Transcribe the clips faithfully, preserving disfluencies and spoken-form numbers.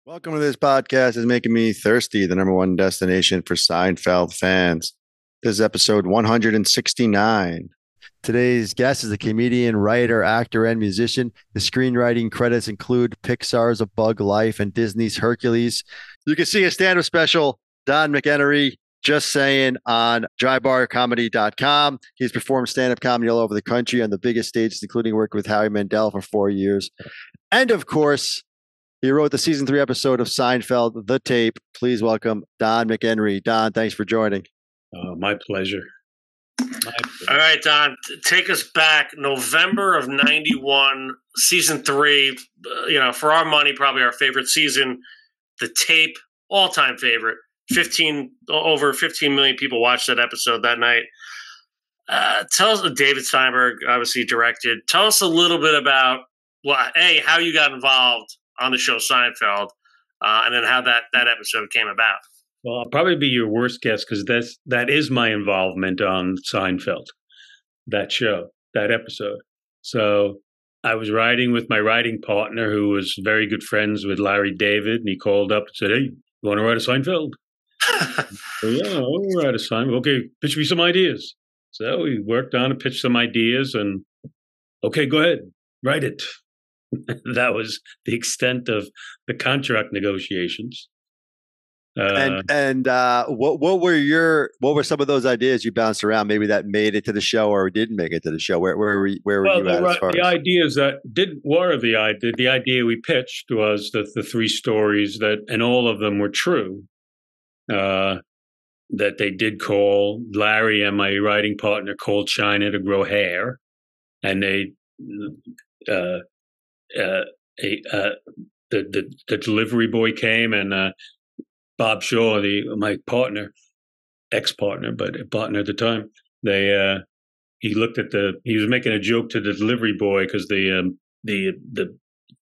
Welcome to this podcast is making me thirsty, the number one destination for Seinfeld fans. This is episode one hundred sixty-nine. Today's guest is a comedian, writer, actor, and musician. The screenwriting credits include Pixar's A Bug Life and Disney's Hercules. You can see a stand-up special, Don McHenry, just saying, on dry bar comedy dot com. He's performed stand-up comedy all over the country on the biggest stages, including working with Howie Mandel for four years. And of course, he wrote the season three episode of Seinfeld, The Tape. Please welcome Don McHenry. Don, thanks for joining. Uh, my pleasure. My pleasure. All right, Don, take us back. November of ninety-one, season three. Uh, you know, for our money, probably our favorite season. The Tape, all-time favorite. Fifteen over fifteen million people watched that episode that night. Uh, tell us, David Steinberg obviously directed. Tell us a little bit about, well, a how you got involved on the show Seinfeld, uh, and then how that, that episode came about. Well, I'll probably be your worst guest because that's that is my involvement on Seinfeld, that show, that episode. So I was writing with my writing partner, who was very good friends with Larry David, and he called up and said, "Hey, you want to write a Seinfeld?" So, yeah, I'll write a Seinfeld. Okay, pitch me some ideas. So we worked on it, pitched some ideas, and okay, go ahead, write it. That was the extent of the contract negotiations. Uh, and and uh, what what were your what were some of those ideas you bounced around? Maybe that made it to the show or didn't make it to the show. Where where were you, where were well, you at? The, as far the as? ideas that did were the idea. The idea we pitched was that the three stories that, and all of them were true. Uh, that they did call Larry and my writing partner called China to grow hair, and they. Uh, Uh, a, uh, the, the the delivery boy came, and uh, Bob Shaw, the my partner, ex partner, but a partner at the time, they uh, he looked at the he was making a joke to the delivery boy because the um, the the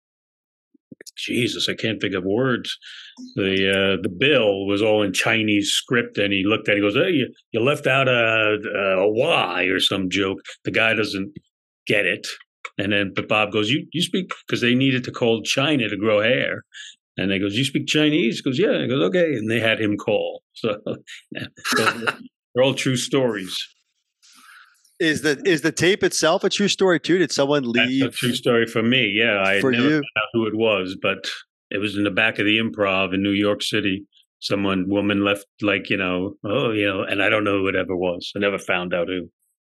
Jesus, I can't think of words. The uh, the bill was all in Chinese script, and he looked at it, he goes, "Hey, you, you left out a, a Y or some joke." The guy doesn't get it. And then, but Bob goes, you you speak, because they needed to call China to grow hair. And they goes, you speak Chinese? He goes, yeah. He goes, okay. And they had him call. So, yeah. So they're all true stories. Is the is the tape itself a true story too? Did someone leave? That's a true story for me. Yeah, I for never you? found out who it was, but it was in the back of the Improv in New York City. Someone, woman left, like, you know, oh, you know, and I don't know who it ever was. I never found out who.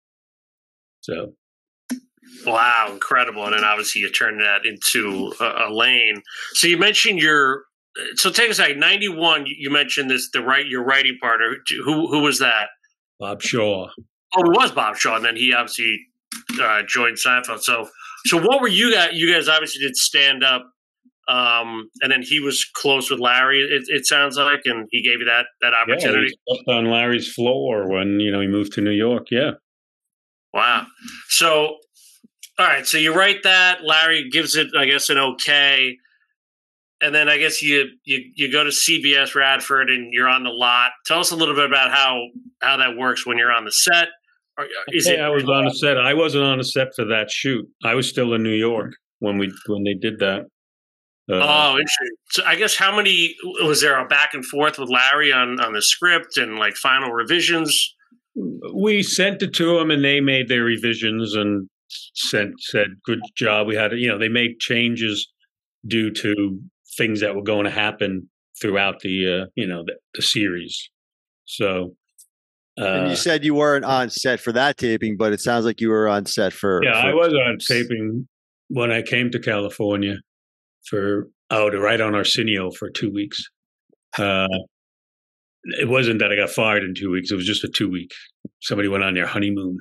So. Wow, incredible. And then obviously you turned that into a, a lane. So you mentioned your, so take us back, ninety-one, you mentioned this, the right, your writing partner. Who who was that? Bob Shaw. Oh, it was Bob Shaw. And then he obviously uh, joined Seinfeld. So so what were you guys, you guys obviously did stand up, um, and then he was close with Larry, it, it sounds like, and he gave you that, that opportunity. Yeah, he was on Larry's floor when, you know, he moved to New York. Yeah. Wow. So, all right, so you write that. Larry gives it, I guess, an okay, and then I guess you you you go to C B S Radford and you're on the lot. Tell us a little bit about how how that works when you're on the set. Or is okay, it? I was on the set. I wasn't on the set for that shoot. I was still in New York when we when they did that. Uh, oh, interesting. So I guess how many was there a back and forth with Larry on on the script and like final revisions? We sent it to them and they made their revisions and. Said said good job. We had, you know, they made changes due to things that were going to happen throughout the uh, you know the, the series. So, uh, and you said you weren't on set for that taping, but it sounds like you were on set for. Yeah, for- I was on taping when I came to California for oh to write on Arsenio for two weeks. Uh, it wasn't that I got fired in two weeks. It was just a two week. Somebody went on their honeymoon.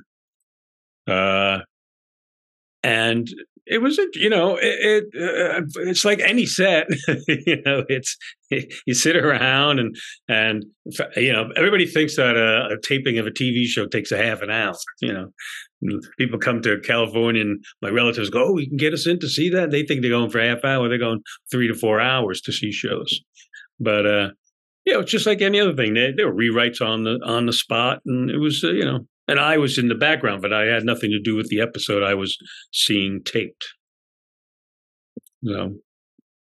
Uh. And it was, you know, it, it uh, it's like any set, you know, it's it, you sit around and and you know everybody thinks that a, a taping of a T V show takes a half an hour. You know, people come to California and my relatives go, "Oh, you can get us in to see that." They think they're going for a half hour. They're going three to four hours to see shows. But uh, you know, it's just like any other thing. There, there were rewrites on the on the spot, and it was uh, you know. And I was in the background, but I had nothing to do with the episode I was seeing taped. So,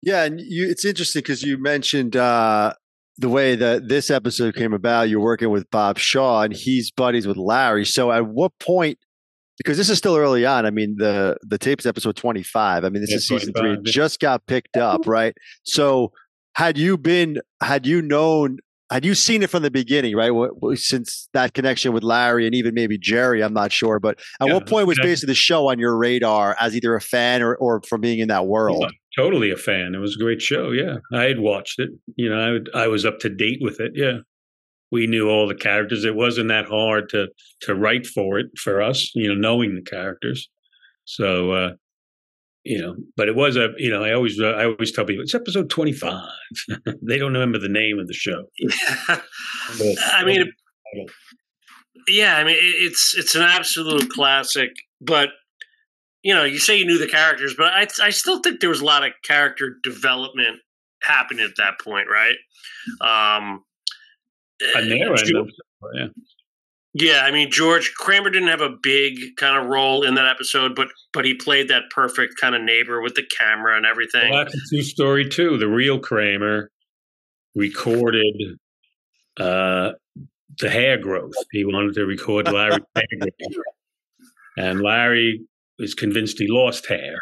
Yeah, and you, it's interesting because you mentioned uh, the way that this episode came about. You're working with Bob Shaw, and he's buddies with Larry. So, at what point? Because this is still early on. I mean, the the tape's episode twenty-five. I mean, this Yeah, is season three. It yeah. just got picked up, right? So, had you been, had you known, had you seen it from the beginning, right? What, since that connection with Larry and even maybe Jerry, I'm not sure. But at Yeah, what point was yeah. basically the show on your radar as either a fan or, or from being in that world? Yeah, totally a fan. It was a great show. Yeah, I had watched it. You know, I would, I was up to date with it. Yeah, we knew all the characters. It wasn't that hard to to write for it for us. You know, knowing the characters. So, uh, you know, but it was a. You know, I always uh, I always tell people it's episode twenty-five. They don't remember the name of the show. I mean, it, yeah, I mean, it, it's it's an absolute classic. But you know, you say you knew the characters, but I I still think there was a lot of character development happening at that point, right? Um, And there, I know. Yeah. Yeah, I mean, George Kramer didn't have a big kind of role in that episode, but but he played that perfect kind of neighbor with the camera and everything. Well, that's a true story too. The real Kramer recorded uh, the hair growth. He wanted to record Larry's hair growth, and Larry was convinced he lost hair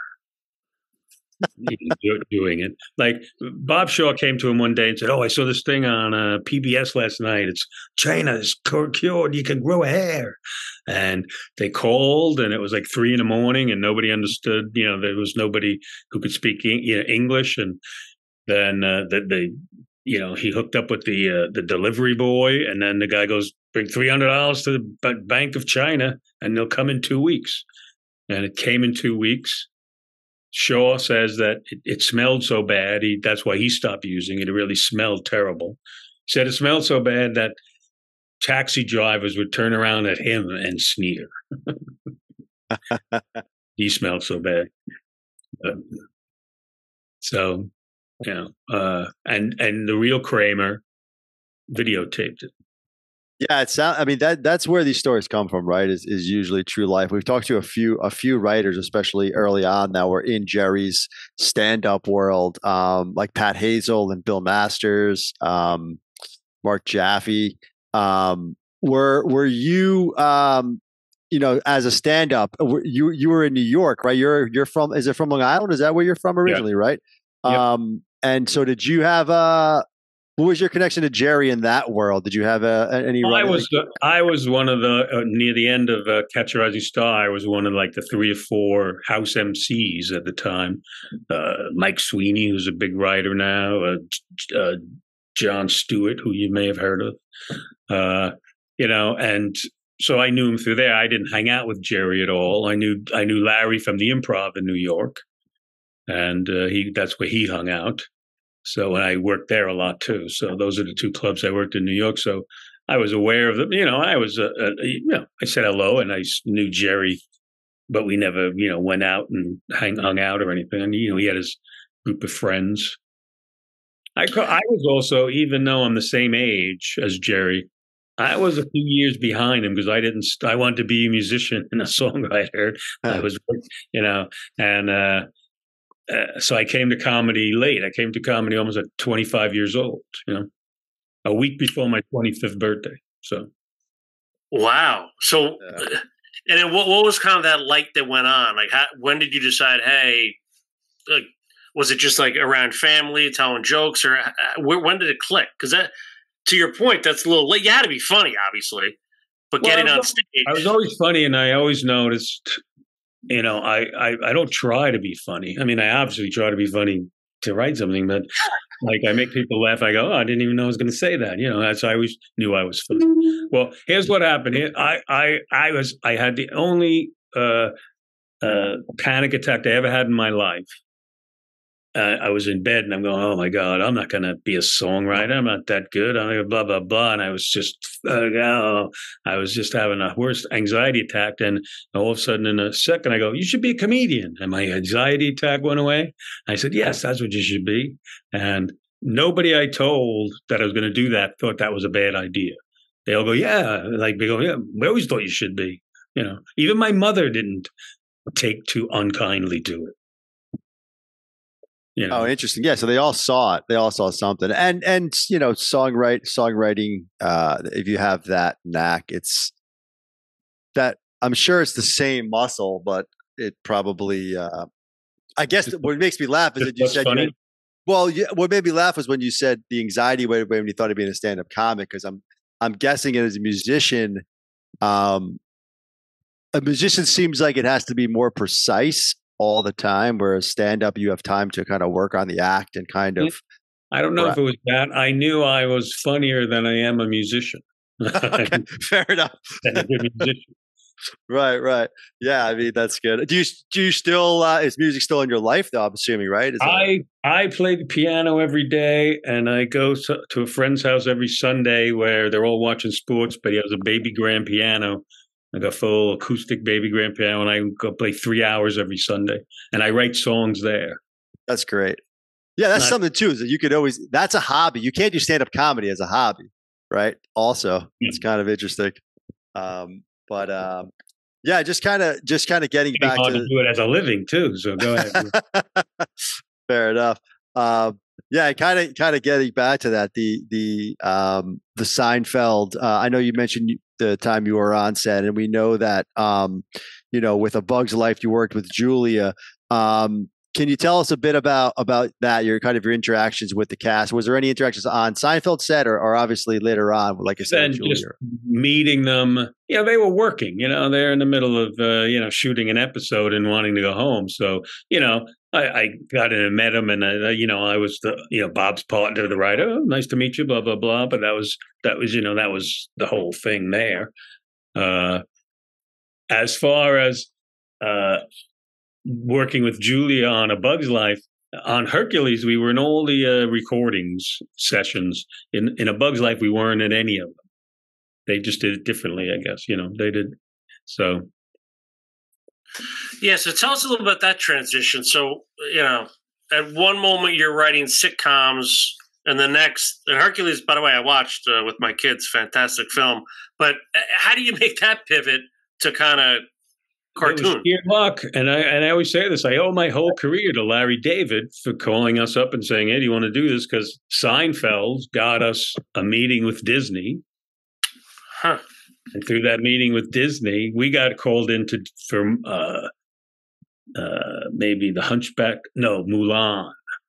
doing it. Like Bob Shaw came to him one day and said, "Oh, I saw this thing on uh, P B S last night. It's China is cured. You can grow hair." And they called, and it was like three in the morning, and nobody understood. You know, there was nobody who could speak you know, English. And then uh, the, they, you know, he hooked up with the uh, the delivery boy, and then the guy goes, "Bring three hundred dollars to the Bank of China, and they'll come in two weeks." And it came in two weeks. Shaw says that it, it smelled so bad, he, that's why he stopped using it. It really smelled terrible. He said it smelled so bad that taxi drivers would turn around at him and sneer. He smelled so bad. Uh, so, you know, uh, and and the real Kramer videotaped it. Yeah, it sounds. I mean, that that's where these stories come from, right? Is is usually true life. We've talked to a few a few writers, especially early on, that were in Jerry's stand up world, um, like Pat Hazel and Bill Masters, um, Mark Jaffe. Um, were were you, um, you know, as a stand up, you you were in New York, right? You're you're from. Is it from Long Island? Is that where you're from originally, yeah. right? Yep. Um, and so, did you have a What was your connection to Jerry in that world? Did you have a, any? Well, I was the, I was one of the uh, near the end of uh, Catch a Rising Star. I was one of like the three or four house M Cs at the time. Uh, Mike Sweeney, who's a big writer now. Uh, uh, John Stewart, who you may have heard of. Uh, you know, and so I knew him through there. I didn't hang out with Jerry at all. I knew I knew Larry from the Improv in New York, and uh, he that's where he hung out. So, and I worked there a lot too. So those are the two clubs I worked in New York. So I was aware of them. You know, I was, uh, uh, you know, I said hello and I knew Jerry, but we never, you know, went out and hang, hung out or anything. And, you know, he had his group of friends. I, I was also, even though I'm the same age as Jerry, I was a few years behind him because I didn't, I wanted to be a musician and a songwriter. I was, you know, and, uh, Uh, so I came to comedy late. I came to comedy almost at twenty-five years old, you know, a week before my twenty-fifth birthday. So, wow. So, yeah. And then what, what was kind of that light that went on? Like, how, when did you decide, hey, like, was it just like around family, telling jokes, or where, when did it click? Because that, to your point, that's a little late. You had to be funny, obviously, but well, getting on stage. I was always funny, and I always noticed. You know, I, I, I don't try to be funny. I mean, I obviously try to be funny to write something, but like I make people laugh. I go, oh, I didn't even know I was going to say that. You know, that's I always knew I was funny. Well, here's what happened. I I I was I had the only uh, uh, panic attack I ever had in my life. Uh, I was in bed and I'm going, oh my God, I'm not going to be a songwriter. I'm not that good. I'm like, blah, blah, blah. And I was just, uh, oh, I was just having a worst anxiety attack. And all of a sudden in a second, I go, you should be a comedian. And my anxiety attack went away. I said, yes, that's what you should be. And nobody I told that I was going to do that thought that was a bad idea. They all go, yeah. Like they go, yeah, we always thought you should be, you know, even my mother didn't take too unkindly to it. You know? Oh, interesting. Yeah, so they all saw it. They all saw something, and and you know, songwrite songwriting. Uh, if you have that knack, it's that I'm sure it's the same muscle, but it probably. Uh, I guess what makes me laugh is that you What's said you funny? had, well, yeah, what made me laugh was when you said the anxiety went away when you thought of being a stand-up comic. Because I'm I'm guessing it as a musician. Um, a musician seems like it has to be more precise all the time, whereas stand-up you have time to kind of work on the act and kind of. I don't know if it was that. I knew I was funnier than I am a musician. Okay, fair enough. Than a good musician. Right, right. Yeah, I mean that's good. Do you do you still uh, is music still in your life though? I'm assuming, right? Is I I play the piano every day, and I go to, to a friend's house every Sunday where they're all watching sports, but he has a baby grand piano, like a full acoustic baby grand piano, and I go play three hours every Sunday, and I write songs there. That's great. Yeah, that's Not, something too. Is that you could always. That's a hobby. You can't do stand up comedy as a hobby, right? Also, mm-hmm. It's kind of interesting. Um, But um, yeah, just kind of, just kind of getting back to, to do it as a living too. So go ahead. Fair enough. Um, yeah, kind of, kind of getting back to that. The the um, the Seinfeld. Uh, I know you mentioned the time you were on set, and we know that um, you know, with A Bug's Life, you worked with Julia. Um, Can you tell us a bit about about that? Your kind of your interactions with the cast. Was there any interactions on Seinfeld set, or, or obviously later on, like I said, then just meeting them? You know, they were working. You know, they're in the middle of uh, you know shooting an episode and wanting to go home. So you know, I, I got in and met them, and I, you know, I was the you know Bob's partner, the writer. Oh, nice to meet you, blah blah blah. But that was that was you know that was the whole thing there. Uh, as far as uh, working with Julia on A Bug's Life, on Hercules, we were in all the uh, recordings sessions. In in A Bug's Life, we weren't in any of them. They just did it differently, I guess. You know, they did. So, yeah. So tell us a little bit about that transition. So, you know, at one moment you're writing sitcoms, and the next, and Hercules, by the way, I watched uh, with my kids. Fantastic film. But how do you make that pivot to kind of cartoon? It was sheer luck, and I and I always say this. I owe my whole career to Larry David for calling us up and saying, "Hey, do you want to do this?" Because Seinfeld got us a meeting with Disney, huh? And through that meeting with Disney, we got called into for uh, uh, maybe the Hunchback, no Mulan.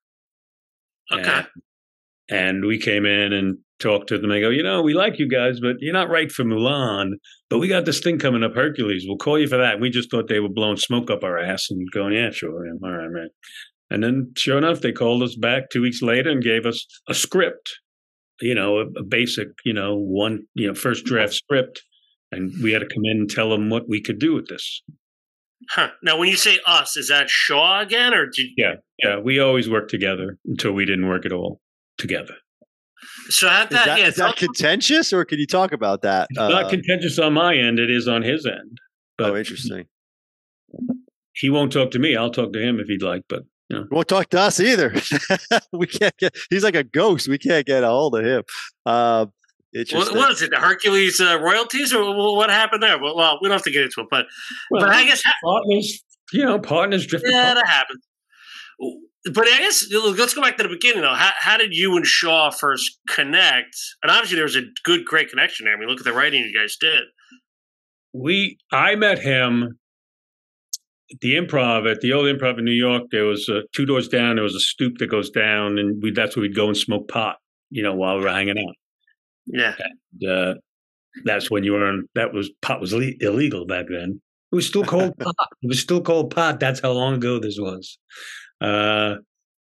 Okay. And, and we came in and talked to them. I go, you know, we like you guys, but you're not right for Mulan. But we got this thing coming up, Hercules. We'll call you for that. We just thought they were blowing smoke up our ass and going, yeah, sure. Yeah, all right, man. And then sure enough, they called us back two weeks later and gave us a script, you know, a, a basic, you know, one, you know, first draft script. And we had to come in and tell them what we could do with this. Huh. Now, when you say us, is that Shaw again? Or did Yeah, yeah. We always worked together until we didn't work at all together. So that, is that, yeah, is that contentious, or can you talk about that? It's uh, not contentious on my end. It is on his end. But oh, interesting. He won't talk to me. I'll talk to him if he'd like, but you know. He won't talk to us either. We can't get. He's like a ghost. We can't get a hold of him. Uh, what, what is it? The Hercules uh, royalties, or what happened there? Well, well, we don't have to get into it, but well, but I guess partners, you know, partners drift. Yeah, apart. that happens. But I guess let's go back to the beginning, though. How, how did you and Shaw first connect? And obviously, there was a good, great connection there. I mean, look at the writing you guys did. We, I met him at the Improv, at the old Improv in New York. There was uh, two doors down. There was a stoop that goes down, and we, that's where we'd go and smoke pot, you know, while we were hanging out. Yeah, and, uh, that's when you were on. That was pot was le- illegal back then. It was still called pot. It was still called pot. That's how long ago this was. Uh,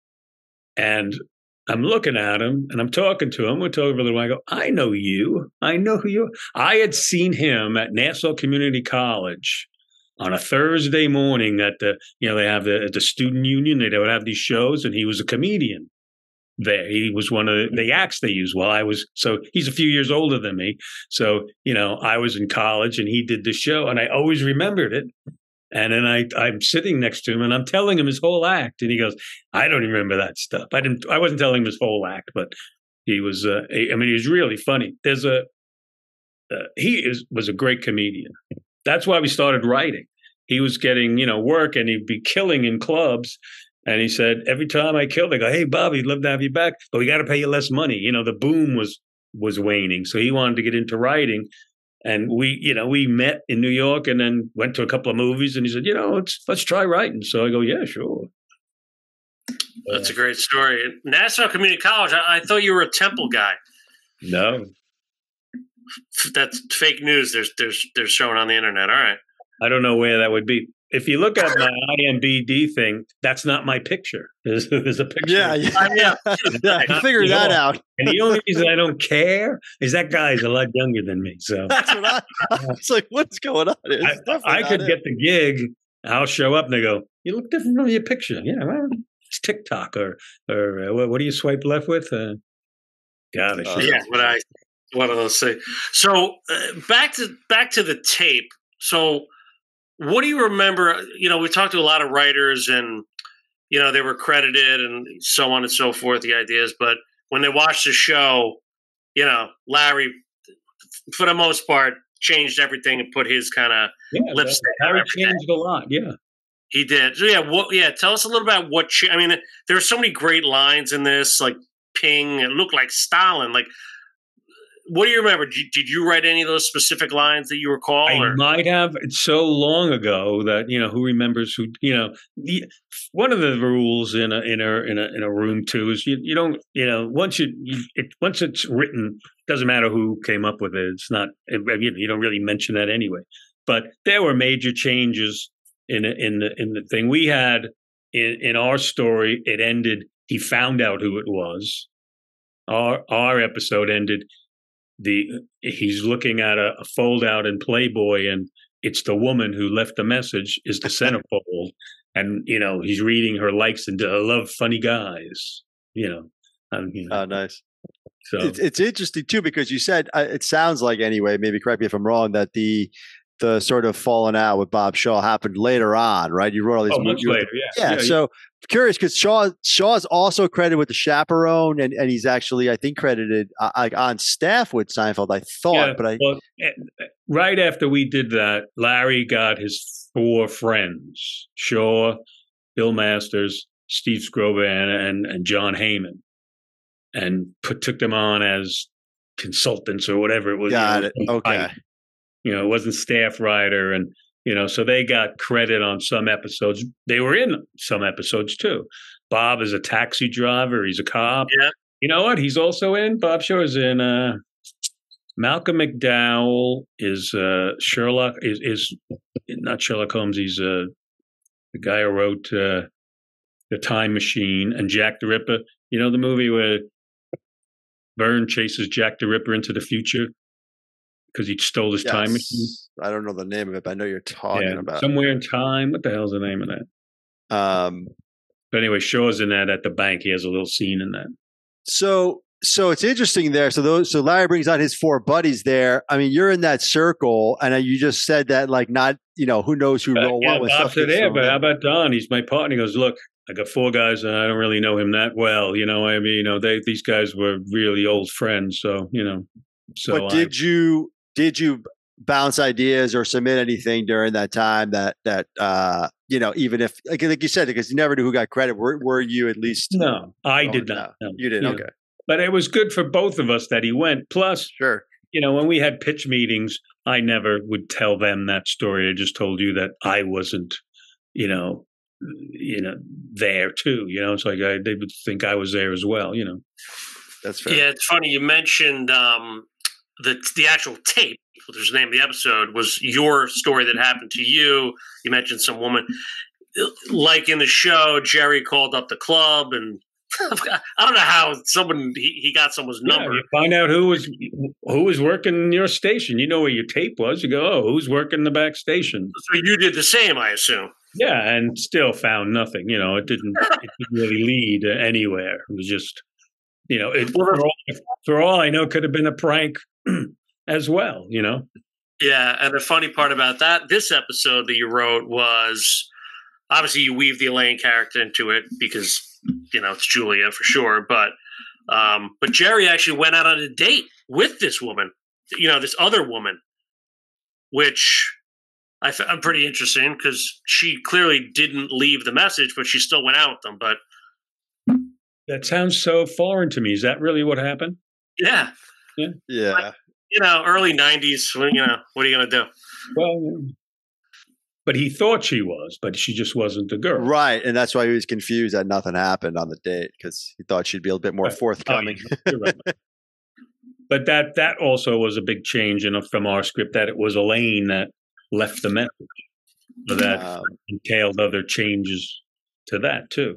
and I'm looking at him and I'm talking to him. We're talking for a little while. I go, I know you. I know who you are. I had seen him at Nassau Community College on a Thursday morning at the, you know, they have the, at the student union. They would have these shows, and he was a comedian there. He was one of the, the acts they used while I was, so he's a few years older than me. So, you know, I was in college and he did the show, and I always remembered it. And then I, I'm sitting next to him and I'm telling him his whole act. And he goes, I don't remember that stuff. I didn't, I wasn't telling him his whole act, but he was, uh, I mean, he was really funny. There's a, uh, he is, was a great comedian. That's why we started writing. He was getting, you know, work, and he'd be killing in clubs. And he said, every time I killed, they go, hey, Bob, we'd love to have you back, but we got to pay you less money. You know, the boom was was waning. So he wanted to get into writing. And we, you know, we met in New York and then went to a couple of movies. And he said, you know, let's let's try writing. So I go, yeah, sure. That's uh, a great story. Nassau Community College, I, I thought you were a Temple guy. No. That's fake news. There's, there's, they're showing on the internet. All right. I don't know where that would be. If you look at my I M D B thing, that's not my picture. There's, there's a picture. Yeah, yeah, yeah. yeah figure that all. out. And the only reason I don't care is that guy's a lot younger than me. So that's what I. It's like, what's going on? I, I could it. get the gig. I'll show up and they go, "You look different from your picture." Yeah, well, it's TikTok or or uh, what do you swipe left with? Uh, God, I uh, yeah. What I what do those say? So uh, back to back to the tape. So. What do you remember? You know, we talked to a lot of writers and, you know, they were credited and so on and so forth, the ideas. But when they watched the show, you know, Larry, for the most part, changed everything and put his kind of yeah, lipstick on Larry changed a lot, yeah. He did. So, yeah, what, yeah, tell us a little about what – I mean, there are so many great lines in this, like Ping, it looked like Stalin, like – what do you remember? Did you, did you write any of those specific lines that you recall? I or? might have. It's so long ago that, you know, who remembers who, you know, the, one of the rules in a, in a, in a, in a room too is you, you don't, you know, once you, you it, once it's written, doesn't matter who came up with it. It's not, you know, you don't really mention that anyway, but there were major changes in, in the, in the thing we had in, in our story. It ended. He found out who it was. Our, our episode ended. The he's looking at a, a fold out in Playboy, and it's the woman who left the message is the centerfold, and you know he's reading her likes and I love funny guys. You know, um, you know. Oh, nice. So it's, it's interesting too because you said uh, it sounds like anyway. Maybe correct me if I'm wrong. That the the sort of falling out with Bob Shaw happened later on, right? You wrote all these oh, movies. Much later, yeah. Yeah. yeah so. Yeah. Curious because Shaw Shaw's also credited with The Chaperone, and, and he's actually I think credited uh, on staff with Seinfeld. I thought, yeah, but I well, right after we did that, Larry got his four friends: Shaw, Bill Masters, Steve Skrovan, and and John Heyman, and put took them on as consultants or whatever it was. Got you know, it. Okay. I, you know, it wasn't staff writer and. You know, so they got credit on some episodes. They were in some episodes too. Bob is a taxi driver. He's a cop. Yeah. You know what? He's also in. Bob Shaw is in. Uh, Malcolm McDowell is uh, Sherlock. Is is not Sherlock Holmes. He's uh, the guy who wrote uh, The Time Machine and Jack the Ripper. You know the movie where Byrne chases Jack the Ripper into the future because he stole his yes. time machine. I don't know the name of it, but I know you're talking yeah, about Somewhere in Time. What the hell's the name of that? Um, but anyway, Shaw's in that at the bank. He has a little scene in that. So, so it's interesting there. So those, so Larry brings on his four buddies there. I mean, you're in that circle, and you just said that, like, not, you know, who knows who uh, roll yeah, what. Bob's there, but how about Don? He's my partner. He goes, look, I got four guys, and I don't really know him that well. You know, I mean, you know, they these guys were really old friends. So, you know, so. But did I, you did you? bounce ideas or submit anything during that time that that uh you know even if like, like you said because you never knew who got credit were, were you at least no I did not no, you did you okay know. But it was good for both of us that he went plus sure you know when we had pitch meetings I never would tell them that story. I just told you that I wasn't you know you know there too you know it's like I, they would think I was there as well you know. That's fair. Yeah, it's funny you mentioned um the the actual tape, there's the name of the episode, was your story that happened to you. You mentioned some woman. Like in the show, Jerry called up the club, and I don't know how someone he, he got someone's number. Yeah, you find out who was who was working your station. You know where your tape was. You go, oh, who's working the back station? So you did the same, I assume. Yeah, and still found nothing. You know, it didn't it didn't really lead anywhere. It was just, you know, it, for, all, for all I know, could have been a prank. As well, you know? Yeah, and the funny part about that, this episode that you wrote was, obviously you weave the Elaine character into it because, you know, it's Julia for sure, but um, but Jerry actually went out on a date with this woman, you know, this other woman, which I f- I'm pretty interesting because she clearly didn't leave the message, but she still went out with them. But that sounds so foreign to me. Is that really what happened? Yeah, yeah, yeah. But, you know, early nineties. You know, what are you gonna do? Well, but he thought she was, but she just wasn't the girl, right? And that's why he was confused that nothing happened on the date because he thought she'd be a bit more forthcoming. Oh, yeah, right. But that that also was a big change in from our script, that it was Elaine that left the message. So that um, entailed other changes to that too.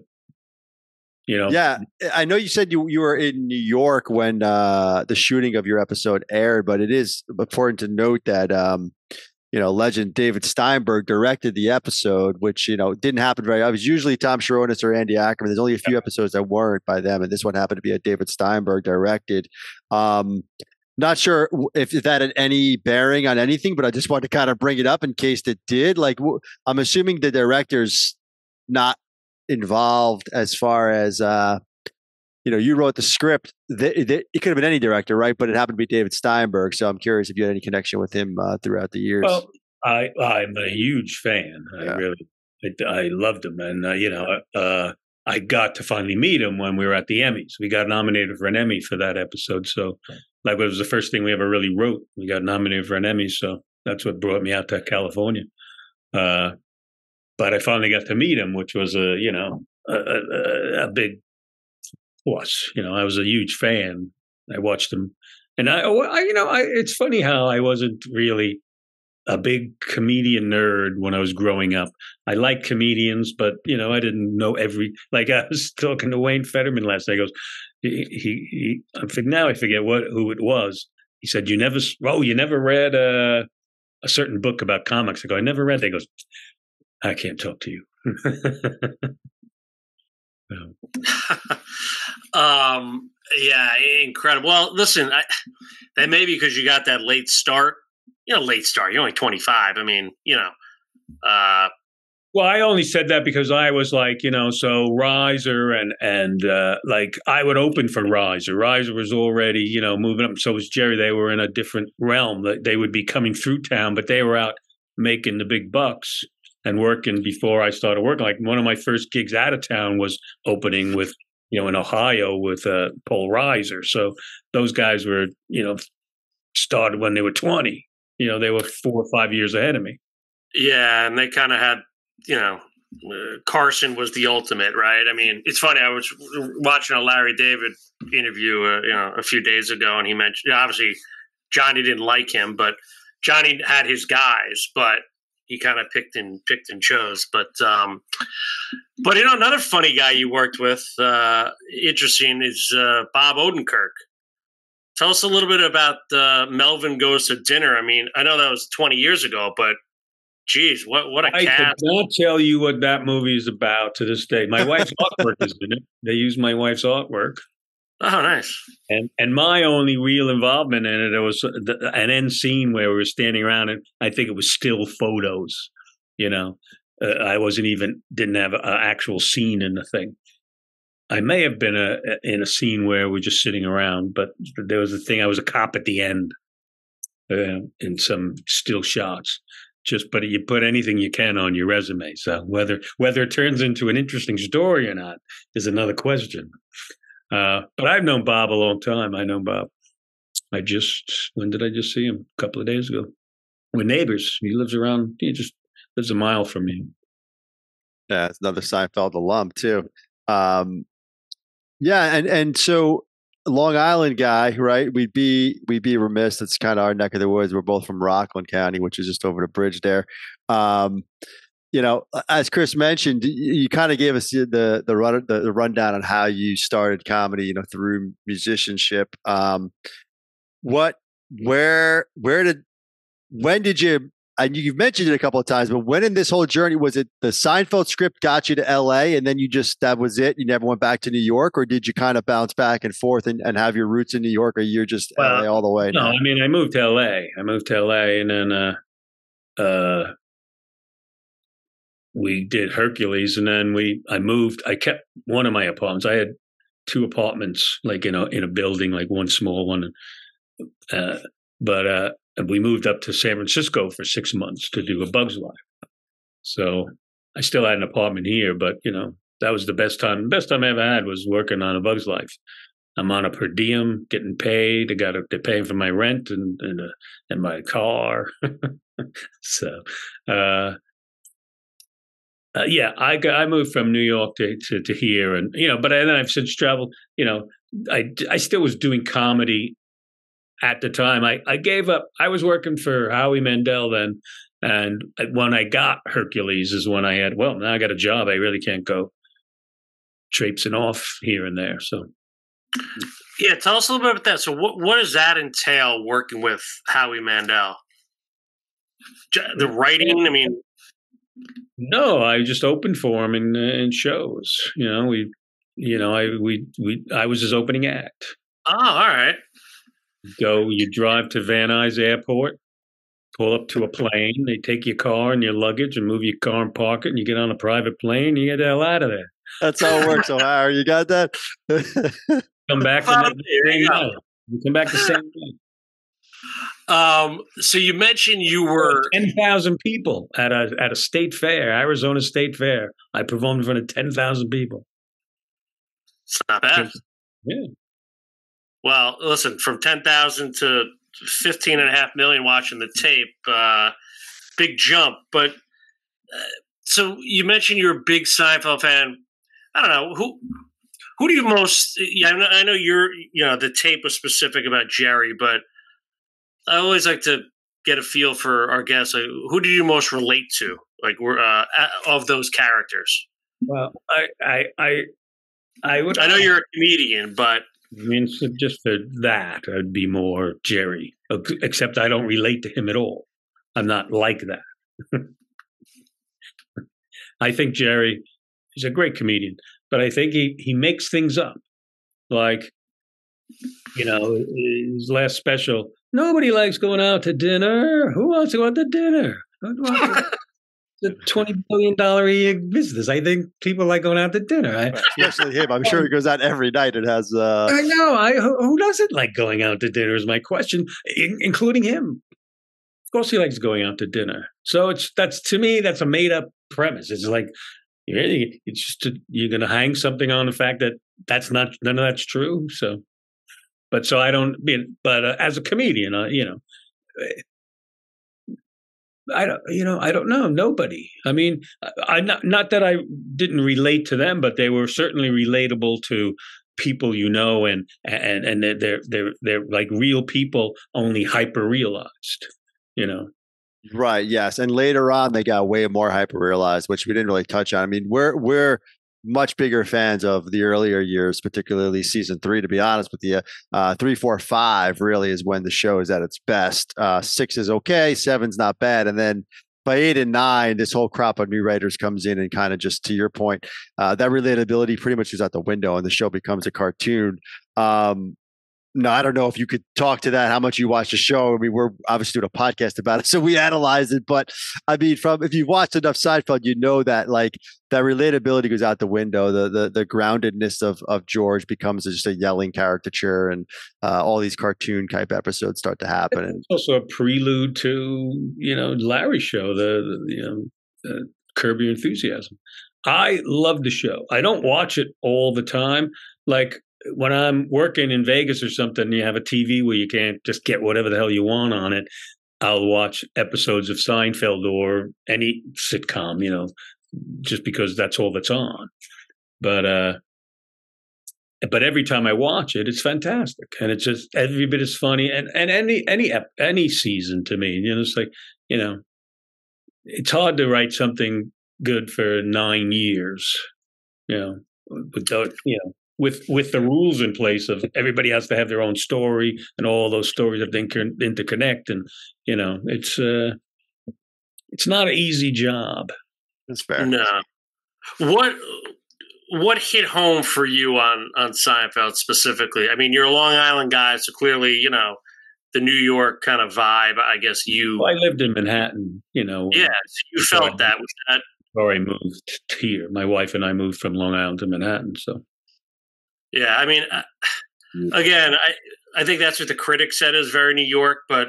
You know? Yeah, I know you said you you were in New York when uh, the shooting of your episode aired, but it is important to note that um, you know, legend David Steinberg directed the episode, which, you know, didn't happen very often. It was usually Tom Sharonis or Andy Ackerman. There's only a few episodes that weren't by them, and this one happened to be a David Steinberg directed. Um, not sure if, if that had any bearing on anything, but I just wanted to kind of bring it up in case it did. Like, I'm assuming the director's not involved as far as, uh, you know, you wrote the script. They, they, it could have been any director, right? But it happened to be David Steinberg. So I'm curious if you had any connection with him uh, throughout the years. Well, I, I'm a huge fan. Yeah. I really, I, I loved him. And, uh, you know, uh, I got to finally meet him when we were at the Emmys. We got nominated for an Emmy for that episode. So, like, it was the first thing we ever really wrote. We got nominated for an Emmy. So that's what brought me out to California. Uh, but I finally got to meet him, which was a, you know, a, a, a big plus. You know, I was a huge fan. I watched him. And I, I you know, I, it's funny how I wasn't really a big comedian nerd when I was growing up. I liked comedians, but, you know, I didn't know every, like I was talking to Wayne Fetterman last night. He goes, he, he, he I'm thinking, now I forget what, who it was. He said, you never, oh, you never read a, a certain book about comics. I go, I never read that. He goes, I can't talk to you. um, yeah, incredible. Well, listen, I, that may be because you got that late start. You know, late start. You're only twenty-five. I mean, you know. Uh, well, I only said that because I was like, you know, so Riser and and uh, like I would open for Riser. Riser was already, you know, moving up. So was Jerry. They were in a different realm. They would be coming through town, but they were out making the big bucks and working before I started working. Like one of my first gigs out of town was opening with, you know, in Ohio with uh, Paul Reiser. So those guys were, you know, started when they were twenty. You know, they were four or five years ahead of me. Yeah, and they kind of had, you know, uh, Carson was the ultimate, right? I mean, it's funny. I was watching a Larry David interview, uh, you know, a few days ago, and he mentioned, obviously, Johnny didn't like him, but Johnny had his guys, but he kind of picked and picked and chose. But, um, but you know, another funny guy you worked with, uh, interesting, is uh, Bob Odenkirk. Tell us a little bit about uh, Melvin Goes to Dinner. I mean, I know that was twenty years ago, but geez, what what a I cast! I cannot tell you what that movie is about to this day. My wife's artwork is in it. They use my wife's artwork. Oh, nice. And and my only real involvement in it, it was the, an end scene where we were standing around, and I think it was still photos. You know, uh, I wasn't even didn't have an actual scene in the thing. I may have been a, in a scene where we're just sitting around, but there was a thing. I was a cop at the end uh, in some still shots. Just, but you put anything you can on your resume. So whether whether it turns into an interesting story or not is another question. Uh, but I've known Bob a long time. I know Bob. I just when did I just see him? A couple of days ago. We're neighbors. He lives around. He just lives a mile from me. Yeah, it's another Seinfeld alum too. Um, Yeah, and and so Long Island guy, right? We'd be we'd be remiss. It's kind of our neck of the woods. We're both from Rockland County, which is just over the bridge there. Um, you know, as Chris mentioned, you, you kind of gave us the the run the, the rundown on how you started comedy. You know, through musicianship. Um, what, where, where did, when did you? And you've mentioned it a couple of times, but when in this whole journey, was it the Seinfeld script got you to L A and then you just, that was it? You never went back to New York, or did you kind of bounce back and forth and, and have your roots in New York, or you're just well, L A all the way? No, now? I mean, I moved to L A. I moved to L A and then uh, uh, we did Hercules, and then we, I moved, I kept one of my apartments. I had two apartments, like in a, in a building, like one small one. Uh, but uh, and we moved up to San Francisco for six months to do A Bug's Life. So I still had an apartment here, but you know that was the best time. The best time I ever had was working on A Bug's Life. I'm on a per diem, getting paid. I got to, they're paying for my rent and and, uh, and my car. so, uh, uh, yeah, I got, I moved from New York to, to to here, and you know, but then I've since traveled. You know, I I still was doing comedy at the time. I I gave up. I was working for Howie Mandel then, and when I got Hercules is when I had. Well, now I got a job. I really can't go traipsing off here and there. So. Yeah, tell us a little bit about that. So, what what does that entail working with Howie Mandel? The writing, I mean, no, I just opened for him in in shows. You know, we, you know, I we we I was his opening act. Oh, all right. Go, you drive to Van Nuys Airport, pull up to a plane. They take your car and your luggage and move your car and park it, and you get on a private plane. And you get the hell out of there. That's how it works, O'Hara. You got that? Come back Well, the same day. You come back the same day. Um, so you mentioned you were ten thousand people at a at a state fair, Arizona State Fair. I performed in front of ten thousand people. It's not bad. Yeah. Well, listen, from ten thousand to fifteen and a half million watching the tape, uh, big jump. But uh, so you mentioned you're a big Seinfeld fan. I don't know who. Who do you most? Yeah, I know, I know you're. You know, the tape was specific about Jerry, but I always like to get a feel for our guests. Like, who do you most relate to? Like, we're uh, of those characters. Well, I, I, I, I would. I know you're a comedian, but I mean, so just for that, I'd be more Jerry. Except I don't relate to him at all. I'm not like that. I think Jerry is a great comedian. But I think he, he makes things up. Like, you know, his last special, nobody likes going out to dinner. Who wants to go out to dinner? It's a twenty billion dollars a year business. I think people like going out to dinner. I, Especially him. I'm sure he goes out every night and has... Uh... I know. I, who doesn't like going out to dinner is my question, in, including him. Of course he likes going out to dinner. So it's that's to me, that's a made-up premise. It's like... Really, it's just a, you're going to hang something on the fact that that's not none of that's true. So, but so I don't. But uh, as a comedian, uh, you know, I don't. You know, I don't know. Nobody. I mean, I not not that I didn't relate to them, but they were certainly relatable to people you know, and and and they're they're they're, they're like real people, only hyper realized. You know. Right. Yes. And later on, they got way more hyper realized, which we didn't really touch on. I mean, we're we're much bigger fans of the earlier years, particularly season three. To be honest with you, uh, three, four, five really is when the show is at its best. Uh, six is okay, seven's not bad, and then by eight and nine, this whole crop of new writers comes in and kind of just to your point, uh, that relatability pretty much goes out the window, and the show becomes a cartoon. Um, No, I don't know if you could talk to that, how much you watch the show. I mean, we're obviously doing a podcast about it, so we analyze it. But I mean, from if you've watched enough Seinfeld, you know that like that relatability goes out the window. The the the groundedness of of George becomes just a yelling caricature, and uh, all these cartoon type episodes start to happen. And it's also a prelude to, you know, Larry's show, the, the you know, the Curb Your Enthusiasm. I love the show. I don't watch it all the time. Like, when I'm working in Vegas or something, you have a T V where you can't just get whatever the hell you want on it. I'll watch episodes of Seinfeld or any sitcom, you know, just because that's all that's on. But uh, but every time I watch it, it's fantastic, and it's just every bit as funny. And and any any any season to me, you know, it's like, you know, it's hard to write something good for nine years, you know, without you know. With with the rules in place of everybody has to have their own story, and all those stories have to inter- interconnect, and you know it's uh, it's not an easy job. That's fair. No, what what hit home for you on on Seinfeld specifically? I mean, you're a Long Island guy, so clearly you know the New York kind of vibe. I guess you. Well, I lived in Manhattan, you know. Yeah, so you felt that. Was that before I moved here? My wife and I moved from Long Island to Manhattan, so. Yeah, I mean, again, I I think that's what the critics said is very New York, but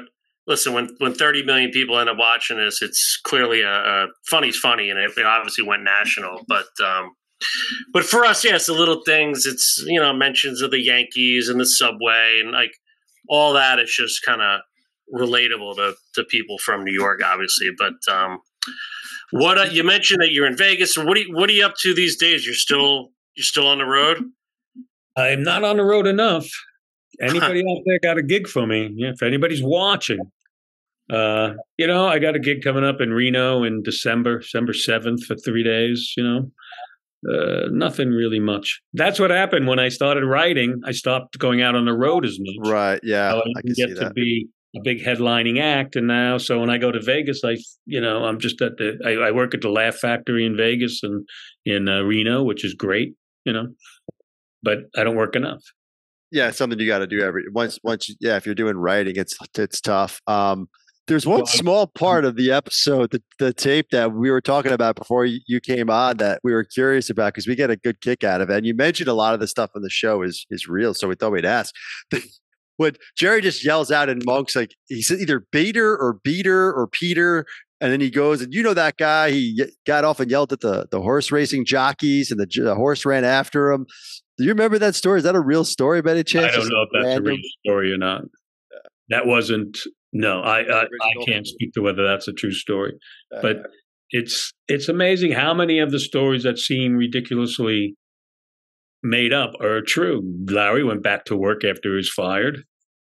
listen, when when thirty million people end up watching this, it's clearly a, a funny's funny, and it, it obviously went national. But um, but for us, yeah, it's the little things. It's, you know, mentions of the Yankees and the subway and like all that. It's just kind of relatable to to people from New York, obviously. But um, what uh, you mentioned that you're in Vegas. What are you, what are you up to these days? You're still you're still on the road? I'm not on the road enough. Anybody out there got a gig for me? Yeah, if anybody's watching, uh, you know, I got a gig coming up in Reno in December, December seventh for three days, you know. Uh, nothing really much. That's what happened when I started writing. I stopped going out on the road as much. Right, yeah. So I I didn't can get see to that. be a big headlining act. And now, so when I go to Vegas, I, you know, I'm just at the, I, I work at the Laugh Factory in Vegas and in uh, Reno, which is great, you know, but I don't work enough. Yeah, it's something you got to do every once. Once, you, yeah, if you're doing writing, it's it's tough. Um, there's one Well, small part of the episode, the the tape that we were talking about before you, you came on, that we were curious about because we get a good kick out of it. And you mentioned a lot of the stuff on the show is is real, so we thought we'd ask. When Jerry just yells out in Monk's, like he said either Bader or Beater or Peter, and then he goes, and you know that guy, he got off and yelled at the the horse racing jockeys, and the, the horse ran after him. Do you remember that story? Is that a real story by any chance? I don't Just know if that's random? a real story or not. That wasn't. No, I I, I Original? can't speak to whether that's a true story. Uh, But it's it's amazing how many of the stories that seem ridiculously made up are true. Larry went back to work after he was fired.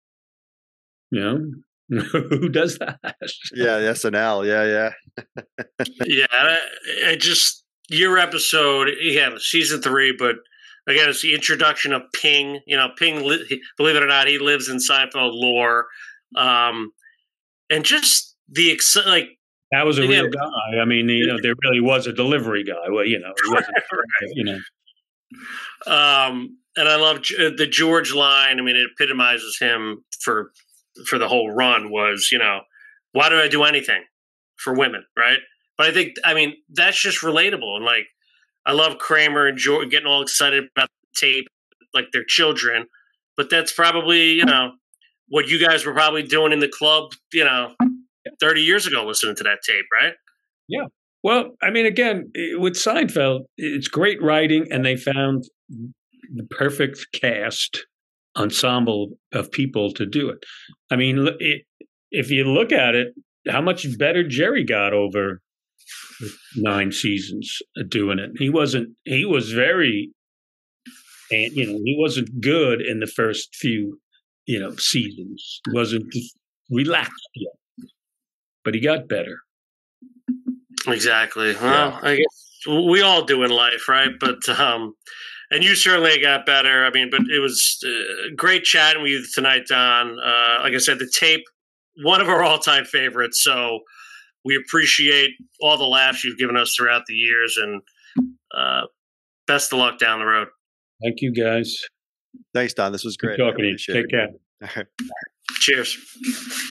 You know, who does that? yeah, the S N L. Yeah, yeah. Yeah, I, I just your episode, yeah, season three, but again, it's the introduction of Ping. You know, Ping, li- believe it or not, he lives in Seinfeld lore, um, and just the ex- like That was a Yeah. real guy. I mean, you know, there really was a delivery guy. Well, you know, he wasn't, Right. you know. Um, and I love G- the George line. I mean, it epitomizes him for for the whole run. Was, you know, why do I do anything for women, right? But I think, I mean, that's just relatable. And like, I love Kramer and George getting all excited about the tape, like they're children. But that's probably, you know, what you guys were probably doing in the club, you know, thirty years ago, listening to that tape, right? Yeah. Well, I mean, again, i- with Seinfeld, it's great writing, and they found the perfect cast ensemble of people to do it. I mean, l- it, if you look at it, how much better Jerry got over nine seasons of doing it. He wasn't. He was very, and you know, he wasn't good in the first few, you know, seasons. He wasn't relaxed yet, but he got better. Exactly. Well, I guess we all do in life, right? But um, and you certainly got better. I mean, but it was uh, great chatting with you tonight, Don. Uh, like I said, the tape, one of our all-time favorites. So we appreciate all the laughs you've given us throughout the years, and uh, best of luck down the road. Thank you, guys. Thanks, Don. This was Good great. I talking to you. appreciate Take it. care. All right. Cheers.